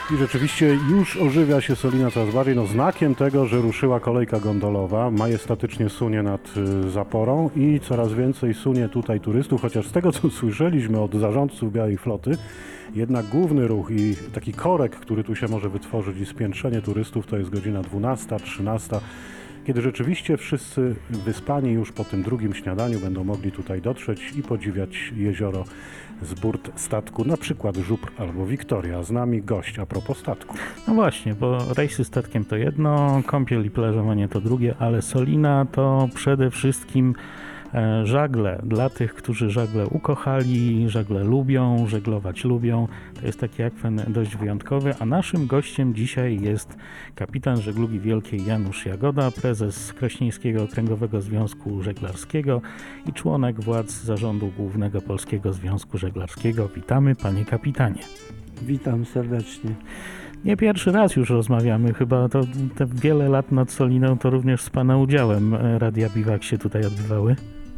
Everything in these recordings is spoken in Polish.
I rzeczywiście już ożywia się Solina coraz bardziej, znakiem tego, że ruszyła kolejka gondolowa, majestatycznie sunie nad zaporą i coraz więcej sunie tutaj turystów, chociaż z tego co słyszeliśmy od zarządców Białej Floty, jednak główny ruch i taki korek, który tu się może wytworzyć i spiętrzenie turystów to jest godzina 12, 13, kiedy rzeczywiście wszyscy wyspani już po tym drugim śniadaniu będą mogli tutaj dotrzeć i podziwiać jezioro z burt statku, na przykład Żupr albo Wiktoria. Z nami gość a propos statku. No właśnie, bo rejsy statkiem to jedno, kąpiel i plażowanie to drugie, ale Solina to przede wszystkim żagle. Dla tych, którzy żagle ukochali, żagle lubią, żeglować lubią. To jest taki akwen dość wyjątkowy, a naszym gościem dzisiaj jest kapitan żeglugi wielkiej Janusz Jagoda, prezes Krośnieńskiego Okręgowego Związku Żeglarskiego i członek władz Zarządu Głównego Polskiego Związku Żeglarskiego. Witamy, panie kapitanie. Witam serdecznie. Nie pierwszy raz już rozmawiamy, chyba to te wiele lat nad Soliną to również z pana udziałem Radia Biwak się tutaj odbywały.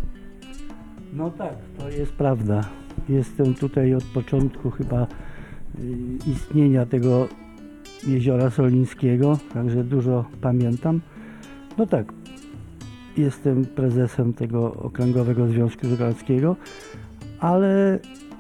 No tak, to jest prawda. Jestem tutaj od początku chyba istnienia tego jeziora solińskiego, także dużo pamiętam. No tak, jestem prezesem tego Okręgowego Związku Żeglarskiego, ale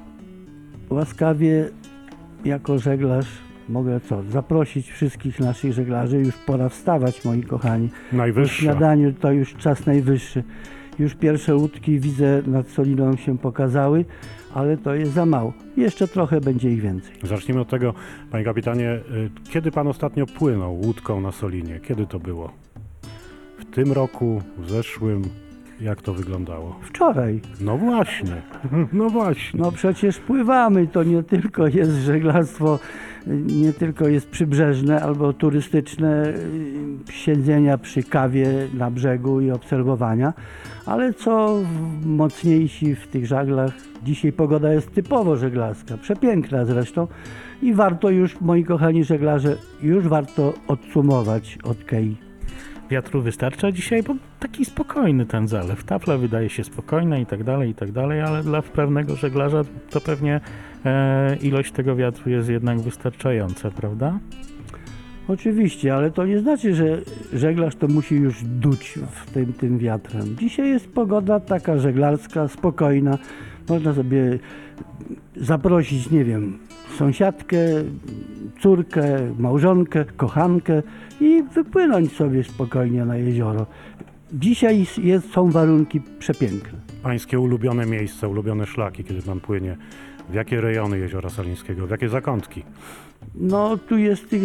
łaskawie jako żeglarz mogę zaprosić wszystkich naszych żeglarzy. Już pora wstawać, moi kochani. Najwyższa. Po śniadaniu to już czas najwyższy. Już pierwsze łódki widzę nad Soliną się pokazały, ale to jest za mało. Jeszcze trochę będzie ich więcej. Zacznijmy od tego, panie kapitanie, kiedy pan ostatnio płynął łódką na Solinie? Kiedy to było? W tym roku, w zeszłym? Jak to wyglądało? Wczoraj. No właśnie, no właśnie. No przecież pływamy, to nie tylko jest żeglarstwo, nie tylko jest przybrzeżne albo turystyczne, siedzenia przy kawie na brzegu i obserwowania, ale co mocniejsi w tych żaglach, dzisiaj pogoda jest typowo żeglarska, przepiękna zresztą i warto już, moi kochani żeglarze, już warto odsumować od kei. Wiatru wystarcza dzisiaj, bo taki spokojny ten zalew. Tafla wydaje się spokojna i tak dalej, ale dla wprawnego żeglarza to pewnie ilość tego wiatru jest jednak wystarczająca, prawda? Oczywiście, ale to nie znaczy, że żeglarz to musi już duć tym wiatrem. Dzisiaj jest pogoda taka żeglarska, spokojna. Można sobie zaprosić, nie wiem, sąsiadkę, córkę, małżonkę, kochankę i wypłynąć sobie spokojnie na jezioro. Dzisiaj są warunki przepiękne. Pańskie ulubione miejsca, ulubione szlaki, kiedy pan płynie. W jakie rejony jeziora Solińskiego, w jakie zakątki? No tu jest tych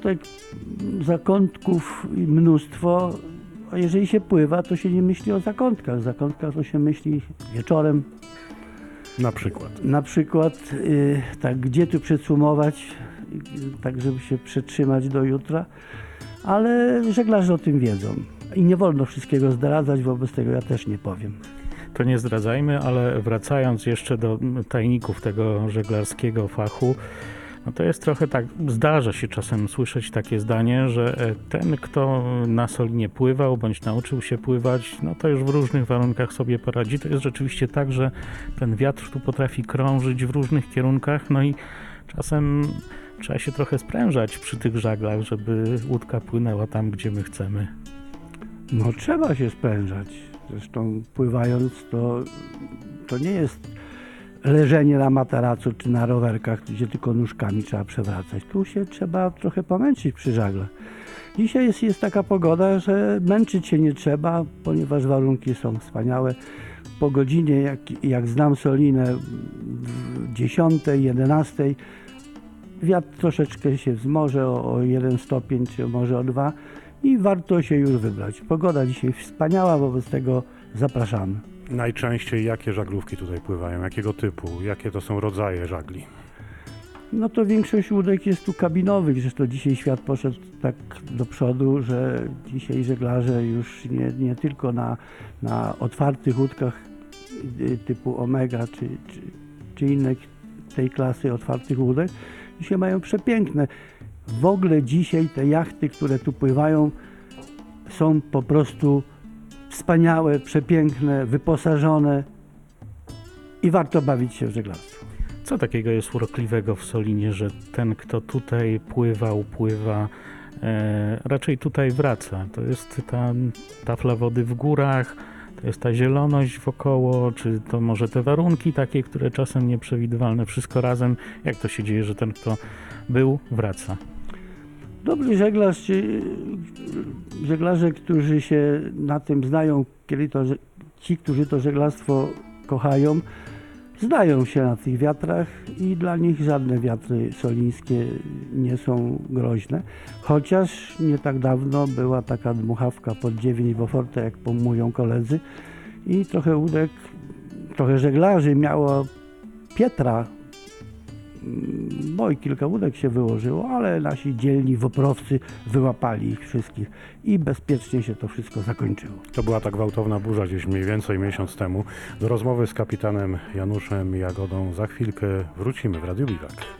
zakątków mnóstwo, a jeżeli się pływa, to się nie myśli o zakątkach. W zakątkach to się myśli wieczorem. Na przykład. Na przykład, tak, gdzie tu przesumować, tak żeby się przetrzymać do jutra, ale żeglarze o tym wiedzą i nie wolno wszystkiego zdradzać, wobec tego ja też nie powiem. To nie zdradzajmy, ale wracając jeszcze do tajników tego żeglarskiego fachu, no to jest trochę tak, zdarza się czasem słyszeć takie zdanie, że ten, kto na Solinie pływał, bądź nauczył się pływać, no to już w różnych warunkach sobie poradzi. To jest rzeczywiście tak, że ten wiatr tu potrafi krążyć w różnych kierunkach, no i czasem trzeba się trochę sprężać przy tych żaglach, żeby łódka płynęła tam, gdzie my chcemy. No trzeba się sprężać. Zresztą pływając to nie jest leżenie na materacu czy na rowerkach, gdzie tylko nóżkami trzeba przewracać. Tu się trzeba trochę pomęczyć przy żaglach. Dzisiaj jest taka pogoda, że męczyć się nie trzeba, ponieważ warunki są wspaniałe. Po godzinie, jak znam Solinę, w 10, 11, wiatr troszeczkę się wzmoże o 1 stopień, czy może o 2 i warto się już wybrać. Pogoda dzisiaj wspaniała, wobec tego zapraszamy. Najczęściej jakie żaglówki tutaj pływają? Jakiego typu? Jakie to są rodzaje żagli? No to większość łódek jest tu kabinowych, zresztą dzisiaj świat poszedł tak do przodu, że dzisiaj żeglarze już nie tylko na otwartych łódkach typu Omega czy innych tej klasy otwartych łódek, dzisiaj mają przepiękne. W ogóle dzisiaj te jachty, które tu pływają, są po prostu wspaniałe, przepiękne, wyposażone i warto bawić się w żeglarstwo. Co takiego jest urokliwego w Solinie, że ten, kto tutaj pływa, raczej tutaj wraca? To jest ta tafla wody w górach, to jest ta zieloność wokoło, czy to może te warunki takie, które czasem nieprzewidywalne, wszystko razem? Jak to się dzieje, że ten, kto był, wraca? Dobry żeglarz, czy żeglarze, którzy się na tym znają, ci, którzy to żeglarstwo kochają, znają się na tych wiatrach i dla nich żadne wiatry solińskie nie są groźne. Chociaż nie tak dawno była taka dmuchawka pod 9 Beauforta, jak mówią koledzy, i trochę łódek, trochę żeglarzy miało Pietra, bo i kilka łódek się wyłożyło, ale nasi dzielni woprowcy wyłapali ich wszystkich i bezpiecznie się to wszystko zakończyło. To była ta gwałtowna burza gdzieś mniej więcej miesiąc temu. Do rozmowy z kapitanem Januszem Jagodą za chwilkę wrócimy w Radiu Biwak.